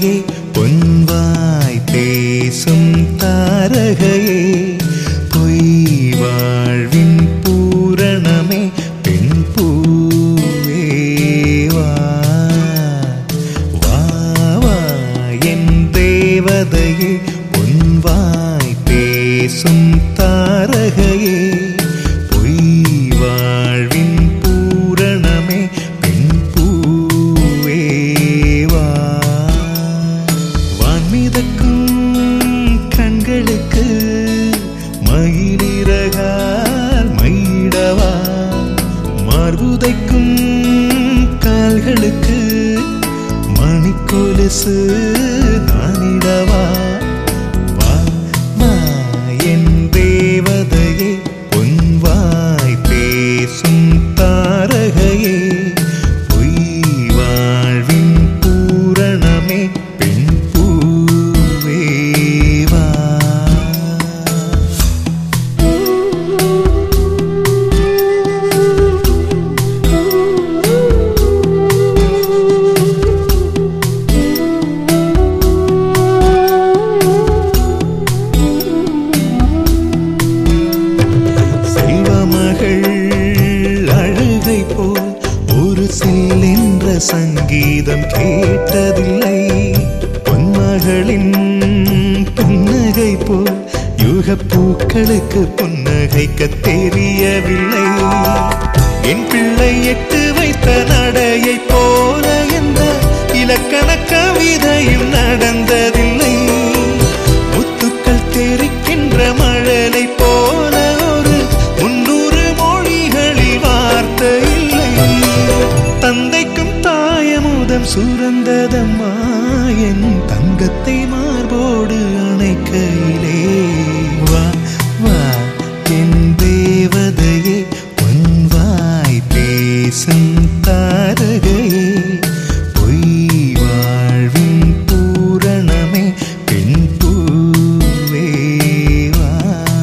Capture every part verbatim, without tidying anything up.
தேவதையே பொன்வாய் பேசும் தாரகையே பொய் வாழ்வின் பூரணமே பெண் பூவே வா வா வா என் தேவதையே பொன்வாய் பேசும் தாரகையே பொய் வாழ்வின் பூரணமே பெண் பூவே வா வான்மிதக்கும் கண்களுக்கு மயிலிறகால் மயிடவா மார்புதைக்கும் கால்களுக்கு மணிக்கொலுசு நானிடவா வா வா என் தேவதையே பொன்வாய் பேசும் தாரகையே பொய் வாழ்வின் பூரணமே பெண் பூவே வா அழுகை போல் ஒரு செல்லென்ற சங்கீதம் கேட்டதில்லை பொன்மகளின் புன்னகை போல் யுகப் பூக்களுக்கு புன்னகைக்க தெரியவில்லை என் பிள்ளை எட்டு வைத்த நடையை போல எந்த இலக்கண கவிதையும் நடந்ததில்லை முத்துக்கள் தெரிக்கின்ற மழலை போல ஒரு முன்னூறு மொழிகளில் வார்த்தை இல்லை தந்தைக்கும் தாயமுதம் சுரந்ததம்மா என் தங்கத்தை மார்போடு அணைக்கையிலே வா வா என் தேவதையே பொன்வாய் பேசும் தாரகையே பொய் வாழ்வின் பூரணமே பெண் பூவே வா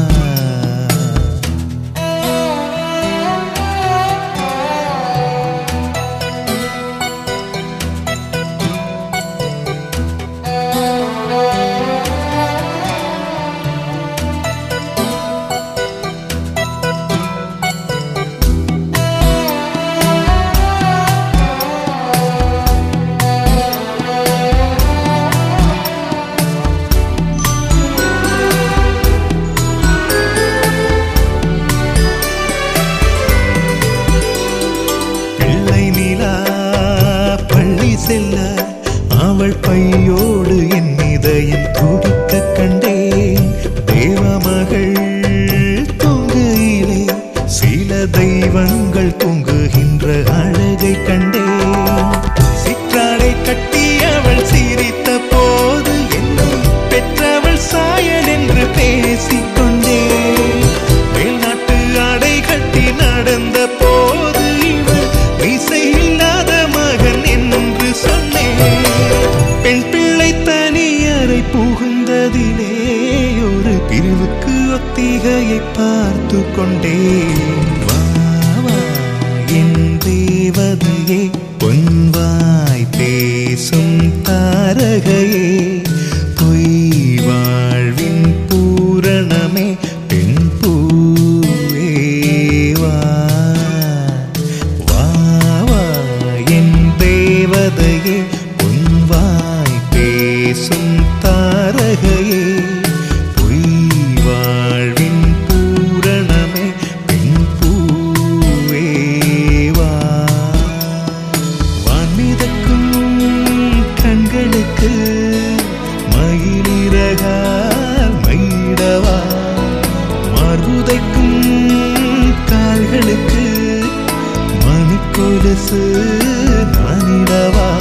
செல்ல அவள் பையோடு என் இதயம் துடிக்க கண்டேன் தேவமகள் தூங்குயிலே சில தெய்வங்கள் தூங்குகின்ற அழகை கண்டேன் சிற்றாடை கட்டி அவள் சிரித்த போது என்னை பெற்றவள் சாயல் என்று பேசிக்கொண்டேன் மேல்நாட்டு ஆடை கட்டி நடந்த போது இவள் மீசை இல்லாத மகன் என்று சொன்னேன் பெண் பிள்ளை தனியறை புகுந்ததிலே ஒரு பிரிவுக்கு ஒத்திகையை பார்த்து கொண்டேன் வா வா என் தேவதையே பொன்வாய் பேசும் தாரகையே பொய் வாழ்வின் பூரணமே பெண் பூவே வா வா வா என் தேவதையே பொன்வாய் பேசும் தாரகையே பொய் வாழ்வின் பூரணமே பெண் பூவே வா வான்மிதக்கும் கண்களுக்கு மயிலிறகால் மயிடவா மார்புதைக்கும் கால்களுக்கு மணிக்கொலுசு நானிடவா